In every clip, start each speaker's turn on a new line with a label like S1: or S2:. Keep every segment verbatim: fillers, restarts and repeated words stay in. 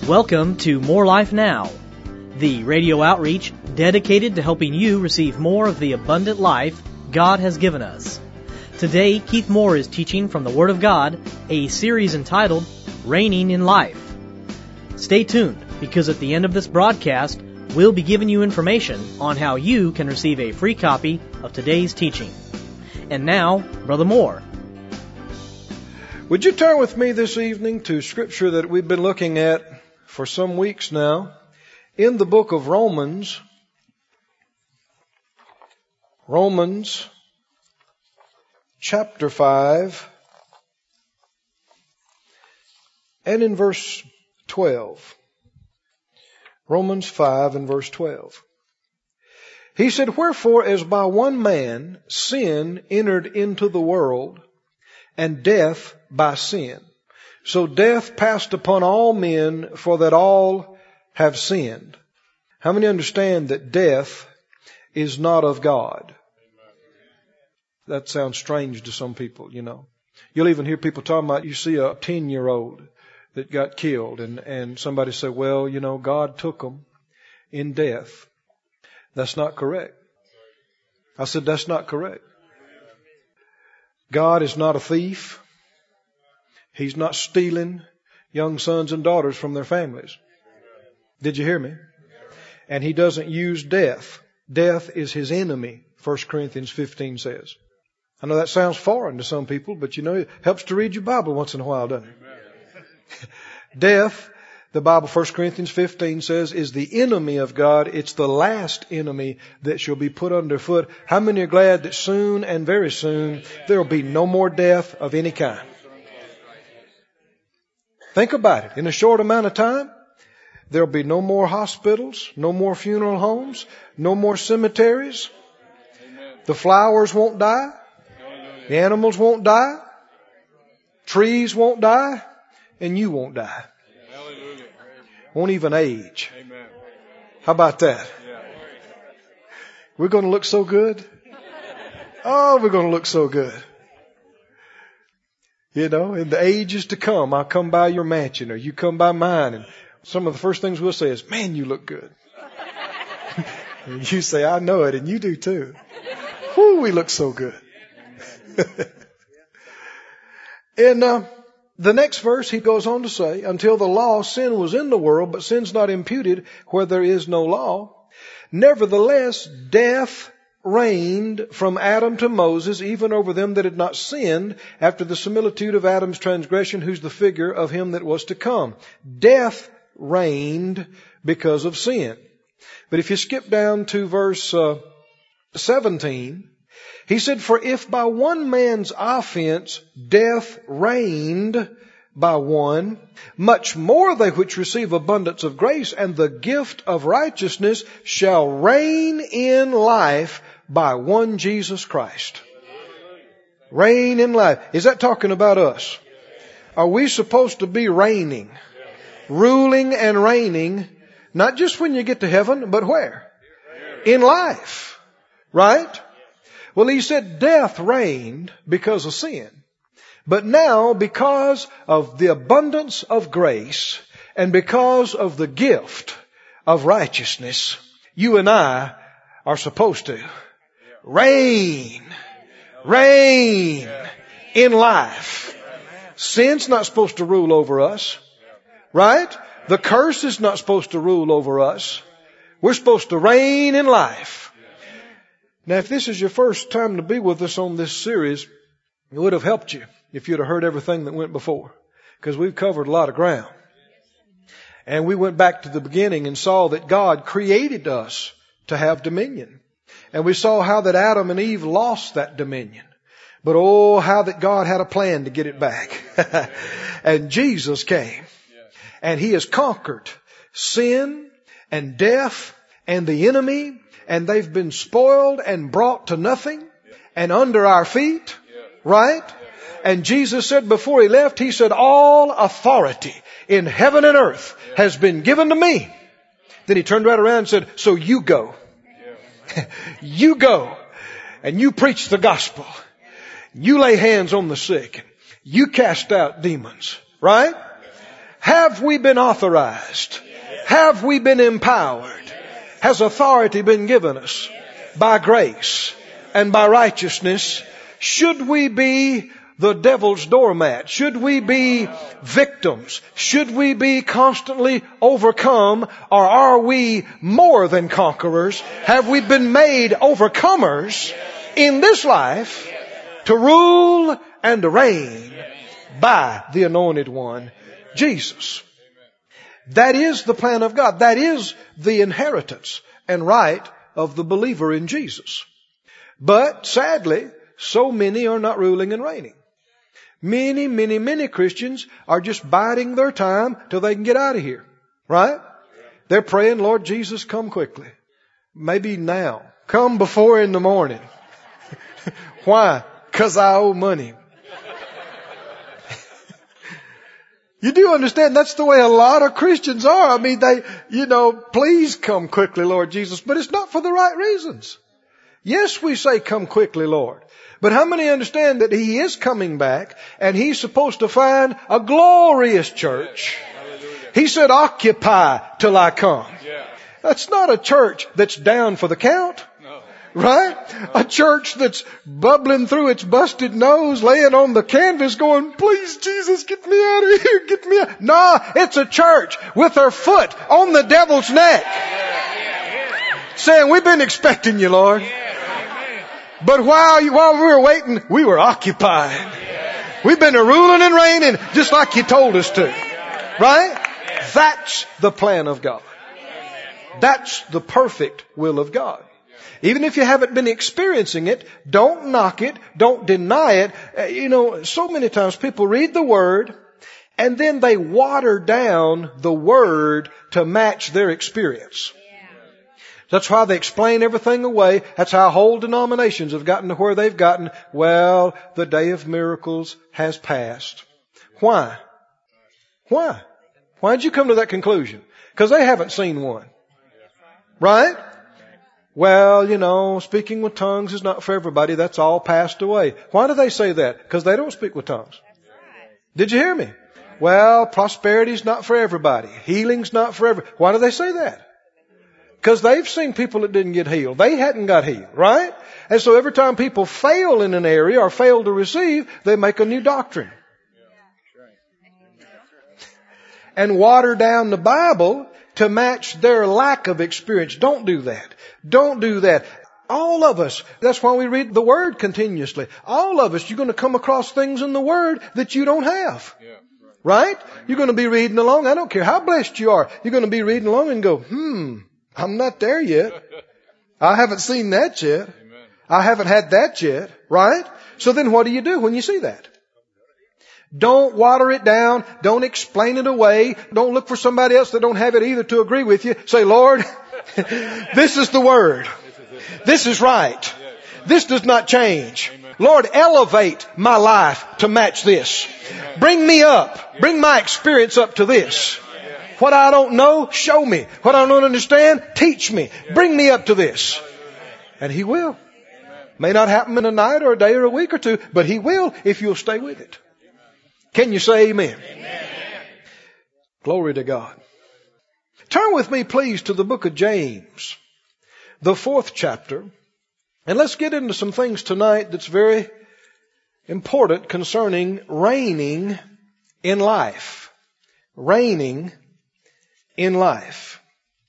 S1: Welcome to More Life Now, the radio outreach dedicated to helping you receive more of the abundant life God has given us. Today, Keith Moore is teaching from the Word of God, a series entitled Reigning in Life. Stay tuned, because at the end of this broadcast, we'll be giving you information on how you can receive a free copy of today's teaching. And now, Brother Moore.
S2: Would you turn with me this evening to Scripture that we've been looking at for some weeks now, in the book of Romans. Romans chapter five and in verse twelve. Romans five and verse twelve. He said, "Wherefore as by one man sin entered into the world, and death by sin. So death passed upon all men, for that all have sinned." How many understand that death is not of God? That sounds strange to some people, you know. You'll even hear people talking about, you see a ten-year-old that got killed, and, and somebody say, well, you know, God took them in death. That's not correct. I said, that's not correct. God is not a thief. He's not stealing young sons and daughters from their families. Did you hear me? And He doesn't use death. Death is His enemy, First Corinthians fifteen says. I know that sounds foreign to some people, but you know, it helps to read your Bible once in a while, doesn't it? Death, the Bible, First Corinthians fifteen says, is the enemy of God. It's the last enemy that shall be put underfoot. How many are glad that soon and very soon there will be no more death of any kind? Think about it. In a short amount of time, there'll be no more hospitals, no more funeral homes, no more cemeteries. The flowers won't die. The animals won't die. Trees won't die. And you won't die. Won't even age. How about that? We're going to look so good. Oh, we're going to look so good. You know, in the ages to come, I'll come by your mansion or you come by mine, and some of the first things we'll say is, man, you look good. And you say, I know it, and you do too. Whoo, we look so good. And uh, the next verse, he goes on to say, until the law, sin was in the world, but sin's not imputed where there is no law. Nevertheless, death reigned from Adam to Moses, even over them that had not sinned, after the similitude of Adam's transgression, who's the figure of him that was to come. Death reigned because of sin. But if you skip down to verse uh, seventeen, he said, "For if by one man's offense death reigned by one, much more they which receive abundance of grace and the gift of righteousness shall reign in life by one Jesus Christ." Reign in life. Is that talking about us? Are we supposed to be reigning? Ruling and reigning, not just when you get to heaven, but where? In life. Right? Well, he said death reigned because of sin. But now, because of the abundance of grace and because of the gift of righteousness, you and I are supposed to reign, reign in life. Sin's not supposed to rule over us, right? The curse is not supposed to rule over us. We're supposed to reign in life. Now, if this is your first time to be with us on this series, it would have helped you if you'd have heard everything that went before, because we've covered a lot of ground. And we went back to the beginning and saw that God created us to have dominion. And we saw how that Adam and Eve lost that dominion. But oh, how that God had a plan to get it back. And Jesus came. And He has conquered sin and death and the enemy. And they've been spoiled and brought to nothing and under our feet. Right? And Jesus said before He left, He said, all authority in heaven and earth has been given to me. Then He turned right around and said, so you go. You go and you preach the gospel. You lay hands on the sick. You cast out demons. Right? Have we been authorized? Have we been empowered? Has authority been given us by grace and by righteousness? Should we be the devil's doormat? Should we be victims? Should we be constantly overcome? Or are we more than conquerors? Have we been made overcomers in this life to rule and to reign by the Anointed One, Jesus? That is the plan of God. That is the inheritance and right of the believer in Jesus. But sadly, so many are not ruling and reigning. Many, many, many Christians are just biding their time till they can get out of here. Right? They're praying, Lord Jesus, come quickly. Maybe now. Come before in the morning. Why? Because I owe money. You do understand that's the way a lot of Christians are. I mean, they, you know, please come quickly, Lord Jesus. But it's not for the right reasons. Yes, we say, come quickly, Lord. But how many understand that He is coming back and He's supposed to find a glorious church? He said, occupy till I come. That's not a church that's down for the count. Right? A church that's bubbling through its busted nose, laying on the canvas going, please Jesus, get me out of here, get me out. No, it's a church with her foot on the devil's neck. Saying, we've been expecting you, Lord. But while, you, while we were waiting, we were occupied. We've been ruling and reigning just like you told us to. Right? That's the plan of God. That's the perfect will of God. Even if you haven't been experiencing it, don't knock it, don't deny it. Uh, you know, so many times people read the Word and then they water down the Word to match their experience. That's why they explain everything away. That's how whole denominations have gotten to where they've gotten. Well, the day of miracles has passed. Why? Why? Why did you come to that conclusion? Because they haven't seen one. Right? Well, you know, speaking with tongues is not for everybody. That's all passed away. Why do they say that? Because they don't speak with tongues. Did you hear me? Well, prosperity's not for everybody. Healing's not for everybody. Why do they say that? Because they've seen people that didn't get healed. They hadn't got healed, right? And so every time people fail in an area or fail to receive, they make a new doctrine. And water down the Bible to match their lack of experience. Don't do that. Don't do that. All of us, that's why we read the Word continuously. All of us, you're going to come across things in the Word that you don't have. Right? You're going to be reading along. I don't care how blessed you are. You're going to be reading along and go, hmm, I'm not there yet. I haven't seen that yet. I haven't had that yet. Right? So then what do you do when you see that? Don't water it down. Don't explain it away. Don't look for somebody else that don't have it either to agree with you. Say, Lord, this is the Word. This is right. This does not change. Lord, elevate my life to match this. Bring me up. Bring my experience up to this. What I don't know, show me. What I don't understand, teach me. Bring me up to this. And He will. May not happen in a night or a day or a week or two, but He will if you'll stay with it. Can you say amen? Amen? Glory to God. Turn with me, please, to the book of James, the fourth chapter. And let's get into some things tonight that's very important concerning reigning in life. Reigning in life.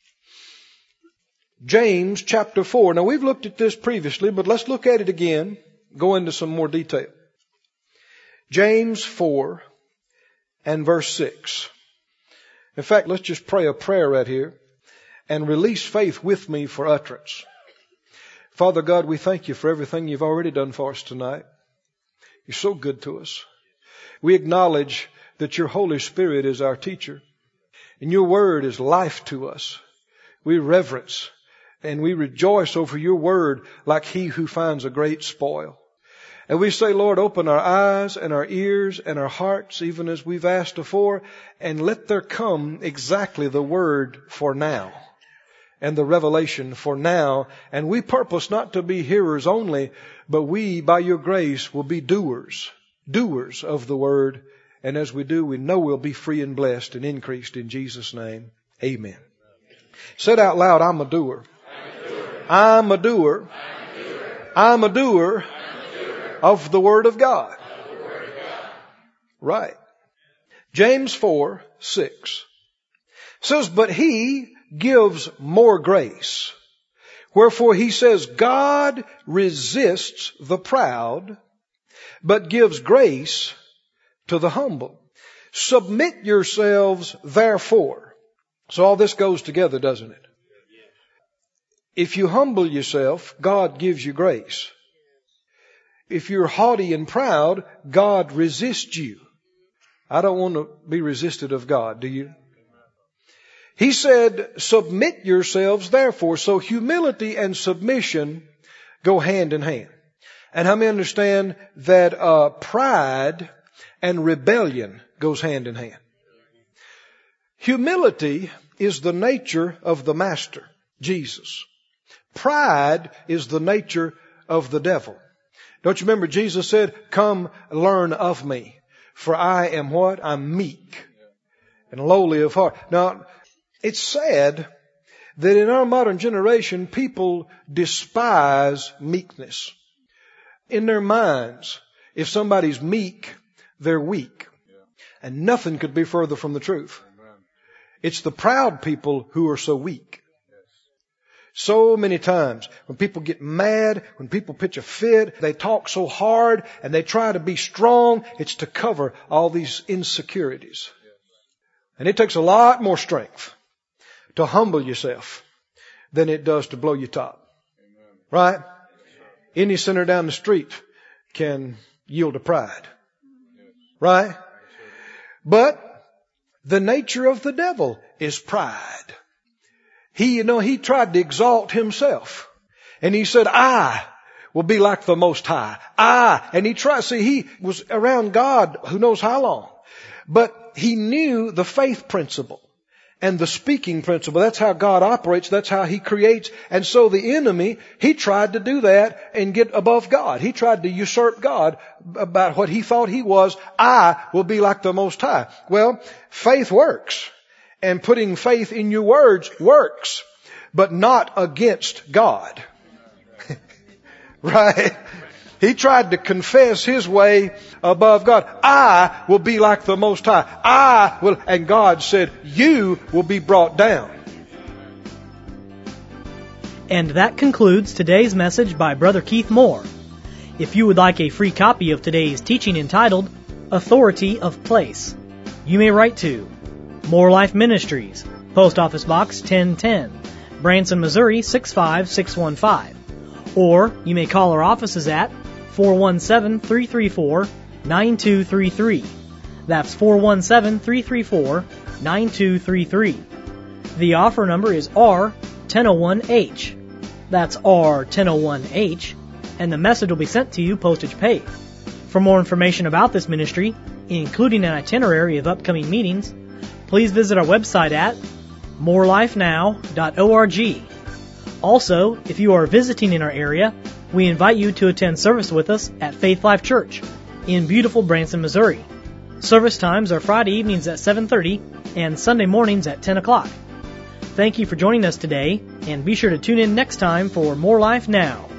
S2: James chapter four. Now, we've looked at this previously, but let's look at it again. Go into some more detail. James four and verse six. In fact, let's just pray a prayer right here and release faith with me for utterance. Father God, we thank You for everything You've already done for us tonight. You're so good to us. We acknowledge that Your Holy Spirit is our teacher and Your Word is life to us. We reverence and we rejoice over Your Word like he who finds a great spoil. And we say, Lord, open our eyes and our ears and our hearts, even as we've asked before, and let there come exactly the word for now and the revelation for now. And we purpose not to be hearers only, but we, by Your grace, will be doers, doers of the word And as we do, we know we'll be free and blessed and increased in Jesus' name. Amen. Said out loud, I'm a doer. I'm a doer. I'm a doer of the Word of God. Right. James four, six says, but He gives more grace. Wherefore He says, God resists the proud, but gives grace to the humble. Submit yourselves, therefore. So all this goes together, doesn't it? If you humble yourself, God gives you grace. If you're haughty and proud, God resists you. I don't want to be resisted of God, do you? He said, submit yourselves, therefore. So humility and submission go hand in hand. And how many understand that uh, pride and rebellion goes hand in hand? Humility is the nature of the Master, Jesus. Pride is the nature of the devil. Don't you remember Jesus said, come learn of me, for I am what? I'm meek and lowly of heart. Now, it's sad that in our modern generation, people despise meekness. In their minds, if somebody's meek, they're weak. And nothing could be further from the truth. It's the proud people who are so weak. So many times when people get mad, when people pitch a fit, they talk so hard and they try to be strong. It's to cover all these insecurities. And it takes a lot more strength to humble yourself than it does to blow your top. Right? Any sinner down the street can yield to pride. Right? But the nature of the devil is pride. He, you know, he tried to exalt himself. And he said, I will be like the Most High. I. And he tried, see, he was around God who knows how long. But he knew the faith principle and the speaking principle. That's how God operates. That's how He creates. And so the enemy, he tried to do that and get above God. He tried to usurp God about what he thought he was. I will be like the Most High. Well, faith works. And putting faith in your words works, but not against God. Right? He tried to confess his way above God. I will be like the Most High. I will, and God said, you will be brought down.
S1: And that concludes today's message by Brother Keith Moore. If you would like a free copy of today's teaching entitled, Authority of Place, you may write to More Life Ministries, Post Office Box ten ten, Branson, Missouri six five six one five. Or you may call our offices at four one seven, three three four, nine two three three. That's four one seven, three three four, nine two three three. The offer number is R ten oh one H. That's R ten oh one H, and the message will be sent to you postage paid. For more information about this ministry, including an itinerary of upcoming meetings, please visit our website at more life now dot org. Also, if you are visiting in our area, we invite you to attend service with us at Faith Life Church in beautiful Branson, Missouri. Service times are Friday evenings at seven thirty and Sunday mornings at ten o'clock. Thank you for joining us today, and be sure to tune in next time for More Life Now.